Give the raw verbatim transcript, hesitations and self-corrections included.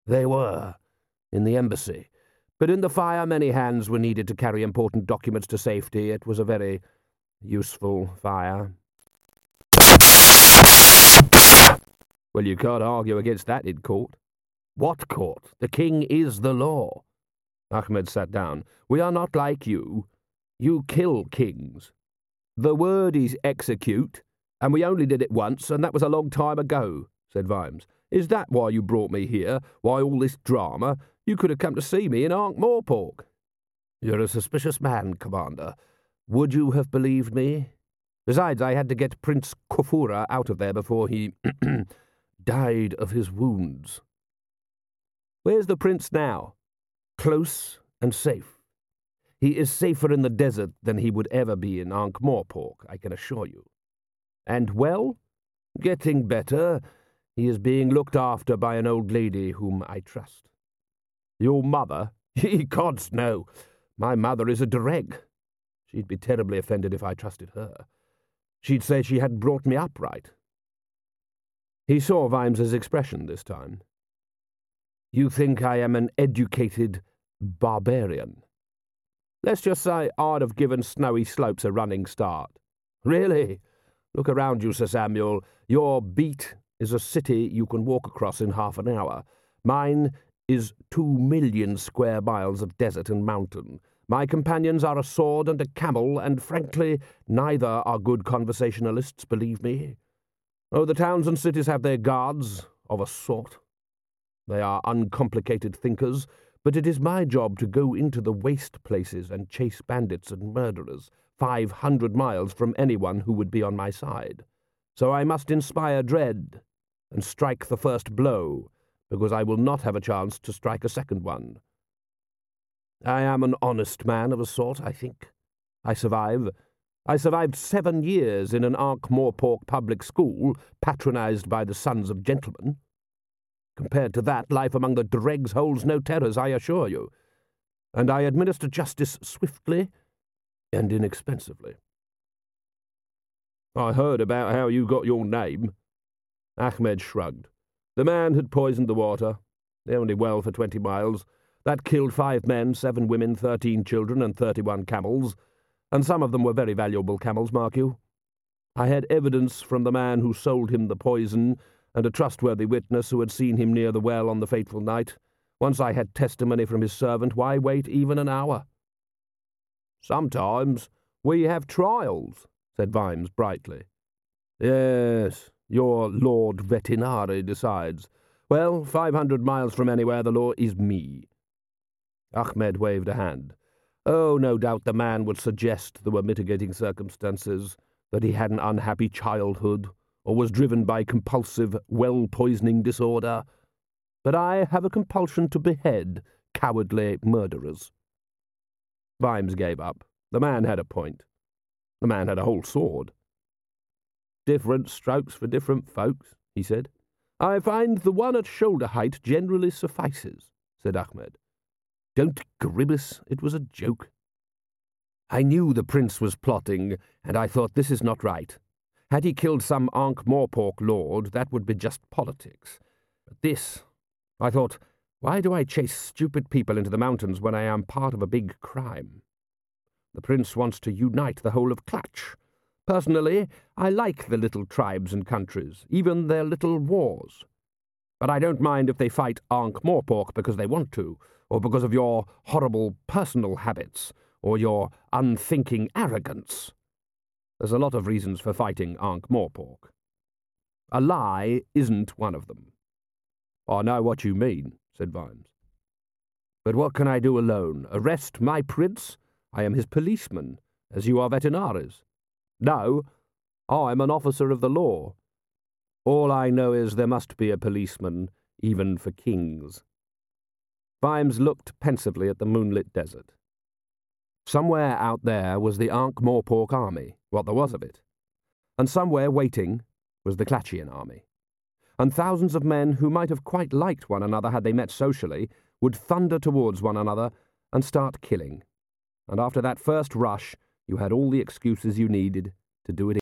They were, in the embassy. But in the fire many hands were needed to carry important documents to safety. It was a very useful fire. Well, you can't argue against that in court. What court? The king is the law. Ahmed sat down. We are not like you. You kill kings. The word is execute, and we only did it once, and that was a long time ago, said Vimes. Is that why you brought me here? Why all this drama? You could have come to see me in Ankh-Morpork. You're a suspicious man, Commander. Would you have believed me? Besides, I had to get Prince Kufura out of there before he died of his wounds. Where's the prince now? Close and safe. He is safer in the desert than he would ever be in Ankh-Morpork, I can assure you. And, well, getting better. He is being looked after by an old lady whom I trust. Your mother? Ye gods, no. My mother is a Dereg. She'd be terribly offended if I trusted her. She'd say she hadn't brought me up right. He saw Vimes's expression this time. You think I am an educated barbarian? Let's just say I'd have given Snowy Slopes a running start. Really? Look around you, Sir Samuel. Your beat is a city you can walk across in half an hour. Mine is two million square miles of desert and mountain. My companions are a sword and a camel, and frankly, neither are good conversationalists, believe me. Oh, the towns and cities have their guards, of a sort. They are uncomplicated thinkers, but it is my job to go into the waste places and chase bandits and murderers, five hundred miles from anyone who would be on my side. So I must inspire dread and strike the first blow, because I will not have a chance to strike a second one. I am an honest man of a sort, I think. I survive. I survived seven years in an Ankh-Morpork public school, patronized by the sons of gentlemen. Compared to that, life among the dregs holds no terrors, I assure you. And I administer justice swiftly and inexpensively. I heard about how you got your name. Ahmed shrugged. The man had poisoned the water. The only well for twenty miles. That killed five men, seven women, thirteen children, and thirty-one camels. And some of them were very valuable camels, mark you. I had evidence from the man who sold him the poison, and a trustworthy witness who had seen him near the well on the fateful night. Once I had testimony from his servant, why wait even an hour? Sometimes we have trials, said Vimes brightly. Yes, your Lord Vetinari decides. Well, five hundred miles from anywhere, the law is me. Ahmed waved a hand. Oh, no doubt the man would suggest there were mitigating circumstances, that he had an unhappy childhood, or was driven by compulsive well-poisoning disorder. But I have a compulsion to behead cowardly murderers. Vimes gave up. The man had a point. The man had a whole sword. Different strokes for different folks, he said. I find the one at shoulder height generally suffices, said Ahmed. Don't grimace, it was a joke. I knew the prince was plotting, and I thought this is not right. Had he killed some Ankh-Morpork lord, that would be just politics. But this, I thought, why do I chase stupid people into the mountains when I am part of a big crime? The prince wants to unite the whole of Klatch. Personally, I like the little tribes and countries, even their little wars. But I don't mind if they fight Ankh-Morpork because they want to, or because of your horrible personal habits, or your unthinking arrogance. There's a lot of reasons for fighting Ankh-Morpork. A lie isn't one of them. I know what you mean, said Vimes. But what can I do alone? Arrest my prince? I am his policeman, as you are Vetinari's. No, I am an officer of the law. All I know is there must be a policeman, even for kings. Vimes looked pensively at the moonlit desert. Somewhere out there was the Ankh-Morpork army, what there was of it. And somewhere waiting was the Klatchian army. And thousands of men who might have quite liked one another had they met socially would thunder towards one another and start killing. And after that first rush, you had all the excuses you needed to do it